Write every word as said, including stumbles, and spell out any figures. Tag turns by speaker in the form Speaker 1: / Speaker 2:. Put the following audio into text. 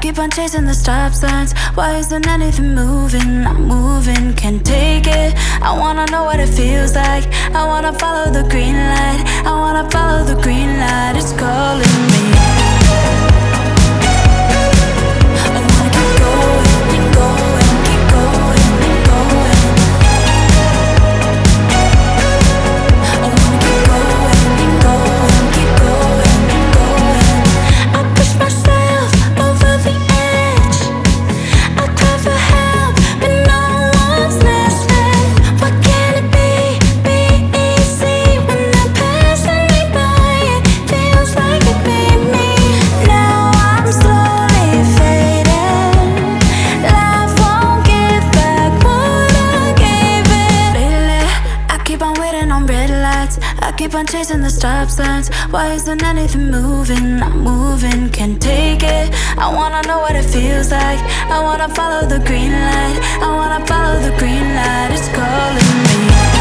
Speaker 1: keep on chasing the stop signs. Why isn't anything moving? Not moving, can't take it. I wanna know what it feels like. I wanna follow the green light. I wanna follow the green light. It's calling me. I wanna keep going and going, keep going and going. I wanna keep going and going, keep going and going. I push myself over the edge. I cry for help, but no one's listening. What can it be? Be easy when I'm passing me by. It feels like it made me. Now I'm slowly fading. Life won't give back what I gave it. Lately, I keep on waiting on red lights. I keep on chasing the stop signs. Why isn't anything moving? Not moving, can't take it. I wanna know what it feels like. I wanna follow the green light. I wanna follow the green light. It's calling me.